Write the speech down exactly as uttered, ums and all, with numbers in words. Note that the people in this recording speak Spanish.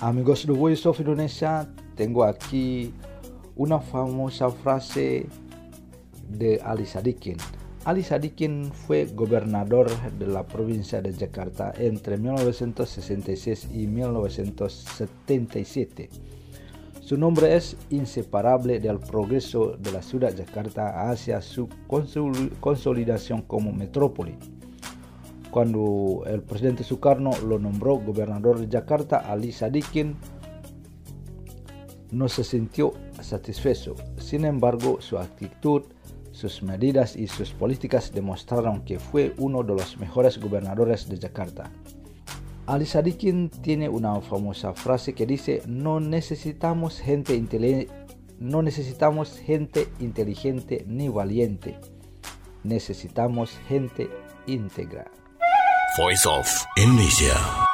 Amigos de Voice of Indonesia, tengo aquí una famosa frase de Ali Sadikin. Ali Sadikin fue gobernador de la provincia de Jakarta entre mil novecientos sesenta y seis y mil novecientos setenta y siete. Su nombre es inseparable del progreso de la ciudad de Jakarta hacia su consolidación como metrópoli. Cuando el presidente Sukarno lo nombró gobernador de Jakarta, Ali Sadikin no se sintió satisfecho. Sin embargo, su actitud, sus medidas y sus políticas demostraron que fue uno de los mejores gobernadores de Jakarta. Ali Sadikin tiene una famosa frase que dice: no necesitamos gente intele- no necesitamos gente inteligente ni valiente, necesitamos gente íntegra. Voice of Indonesia.